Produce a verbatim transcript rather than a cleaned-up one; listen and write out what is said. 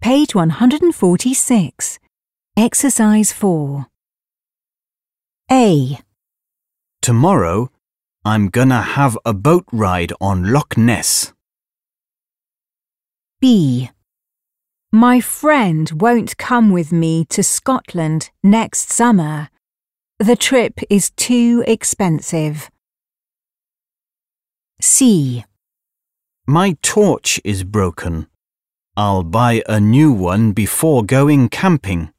Page one hundred forty-six. Exercise four. A. Tomorrow, I'm gonna have a boat ride on Loch Ness. B. My friend won't come with me to Scotland next summer. The trip is too expensive. C. My torch is broken. I'll buy a new one before going camping.